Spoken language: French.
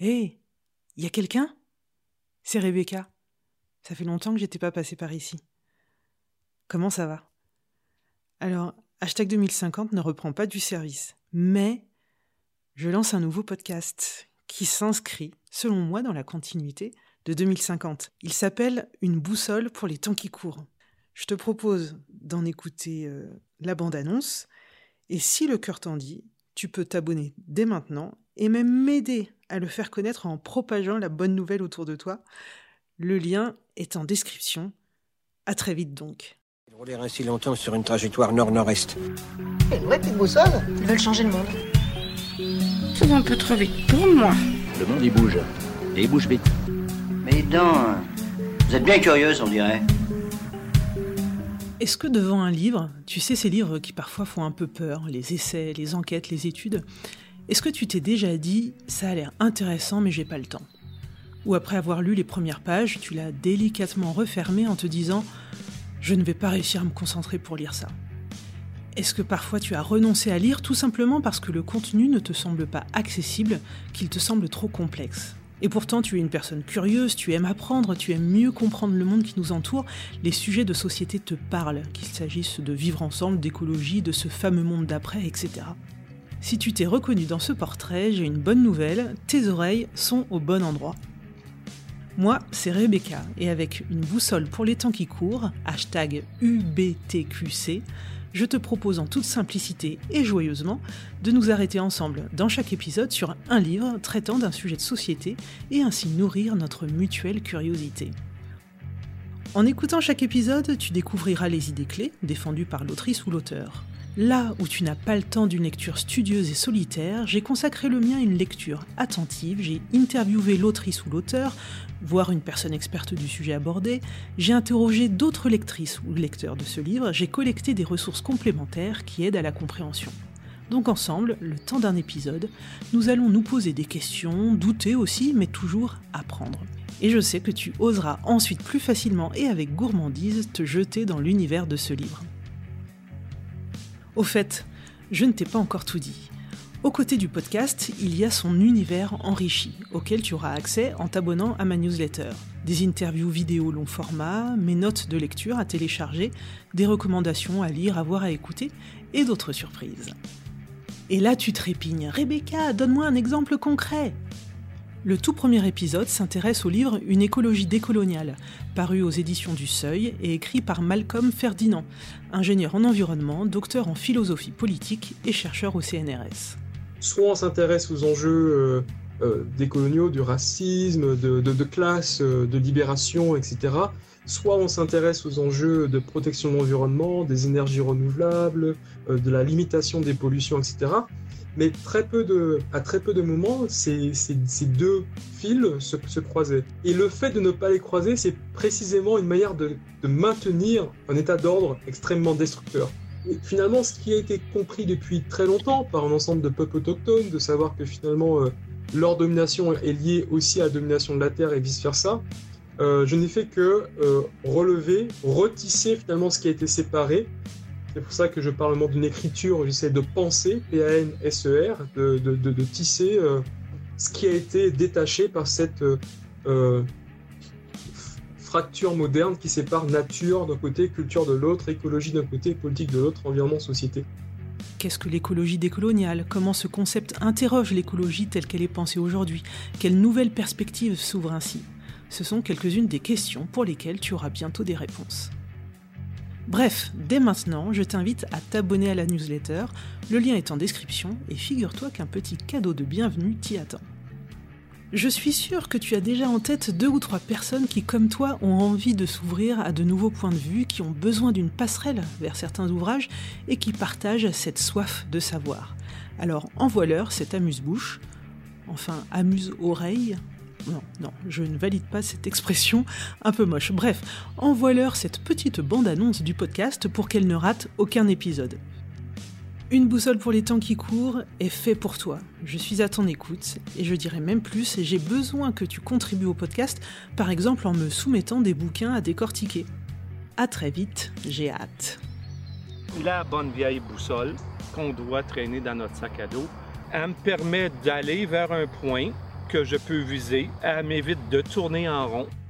Hé, y a quelqu'un ? C'est Rebecca. Ça fait longtemps que j'étais pas passée par ici. Comment ça va ? Alors, hashtag 2050 ne reprend pas du service, mais je lance un nouveau podcast qui s'inscrit, selon moi, dans la continuité de 2050. Il s'appelle « Une boussole pour les temps qui courent ». Je te propose d'en écouter la bande-annonce, et si le cœur t'en dit, tu peux t'abonner dès maintenant et même m'aider à le faire connaître en propageant la bonne nouvelle autour de toi. Le lien est en description. À très vite donc. Ils roulèrent ainsi longtemps sur une trajectoire nord-nord-est. Une vraie petite boussole ? Ils veulent changer le monde. Ça va un peu trop vite pour moi. Le monde, il bouge. Et il bouge vite. Mais non, vous êtes bien curieuse, on dirait. Est-ce que devant un livre, tu sais ces livres qui parfois font un peu peur, les essais, les enquêtes, les études, est-ce que tu t'es déjà dit « ça a l'air intéressant mais j'ai pas le temps » ? Ou après avoir lu les premières pages, tu l'as délicatement refermé en te disant « je ne vais pas réussir à me concentrer pour lire ça ». Est-ce que parfois tu as renoncé à lire tout simplement parce que le contenu ne te semble pas accessible, qu'il te semble trop complexe ? Et pourtant, tu es une personne curieuse, tu aimes apprendre, tu aimes mieux comprendre le monde qui nous entoure, les sujets de société te parlent, qu'il s'agisse de vivre ensemble, d'écologie, de ce fameux monde d'après, etc. Si tu t'es reconnu dans ce portrait, j'ai une bonne nouvelle, tes oreilles sont au bon endroit. Moi, c'est Rebecca, et avec une boussole pour les temps qui courent, hashtag UBTQC, je te propose en toute simplicité et joyeusement de nous arrêter ensemble dans chaque épisode sur un livre traitant d'un sujet de société et ainsi nourrir notre mutuelle curiosité. En écoutant chaque épisode, tu découvriras les idées clés défendues par l'autrice ou l'auteur. Là où tu n'as pas le temps d'une lecture studieuse et solitaire, j'ai consacré le mien à une lecture attentive, j'ai interviewé l'autrice ou l'auteur, voire une personne experte du sujet abordé, j'ai interrogé d'autres lectrices ou lecteurs de ce livre, j'ai collecté des ressources complémentaires qui aident à la compréhension. Donc ensemble, le temps d'un épisode, nous allons nous poser des questions, douter aussi, mais toujours apprendre. Et je sais que tu oseras ensuite plus facilement et avec gourmandise te jeter dans l'univers de ce livre. Au fait, je ne t'ai pas encore tout dit. Aux côtés du podcast, il y a son univers enrichi, auquel tu auras accès en t'abonnant à ma newsletter. Des interviews vidéo long format, mes notes de lecture à télécharger, des recommandations à lire, à voir, à écouter, et d'autres surprises. Et là tu trépignes, Rebecca, donne-moi un exemple concret. Le tout premier épisode s'intéresse au livre « Une écologie décoloniale », paru aux éditions du Seuil et écrit par Malcolm Ferdinand, ingénieur en environnement, docteur en philosophie politique et chercheur au CNRS. Soit on s'intéresse aux enjeux décoloniaux, du racisme, de classe, de libération, etc. Soit on s'intéresse aux enjeux de protection de l'environnement, des énergies renouvelables, de la limitation des pollutions, etc. Mais à très peu de moments, ces deux fils se croisaient. Et le fait de ne pas les croiser, c'est précisément une manière de maintenir un état d'ordre extrêmement destructeur. Et finalement, ce qui a été compris depuis très longtemps par un ensemble de peuples autochtones, de savoir que finalement leur domination est liée aussi à la domination de la Terre et vice-versa, je n'ai fait que relever, retisser finalement ce qui a été séparé. C'est pour ça que je parle vraiment d'une écriture, j'essaie de penser, P-A-N-S-E-R, de tisser ce qui a été détaché par cette fracture moderne qui sépare nature d'un côté, culture de l'autre, écologie d'un côté, politique de l'autre, environnement, société. Qu'est-ce que l'écologie décoloniale ? Comment ce concept interroge l'écologie telle qu'elle est pensée aujourd'hui ? Quelles nouvelles perspectives s'ouvrent ainsi ? Ce sont quelques-unes des questions pour lesquelles tu auras bientôt des réponses. Bref, dès maintenant, je t'invite à t'abonner à la newsletter, le lien est en description, et figure-toi qu'un petit cadeau de bienvenue t'y attend. Je suis sûre que tu as déjà en tête 2 ou 3 personnes qui, comme toi, ont envie de s'ouvrir à de nouveaux points de vue, qui ont besoin d'une passerelle vers certains ouvrages, et qui partagent cette soif de savoir. Alors envoie-leur cette amuse-bouche, enfin amuse-oreille. Non, je ne valide pas cette expression un peu moche. Bref, envoie-leur cette petite bande-annonce du podcast pour qu'elle ne rate aucun épisode. Une boussole pour les temps qui courent est fait pour toi. Je suis à ton écoute et je dirais même plus, j'ai besoin que tu contribues au podcast, par exemple en me soumettant des bouquins à décortiquer. À très vite, j'ai hâte. La bonne vieille boussole qu'on doit traîner dans notre sac à dos, elle me permet d'aller vers un point que je peux viser, elle m'évite de tourner en rond.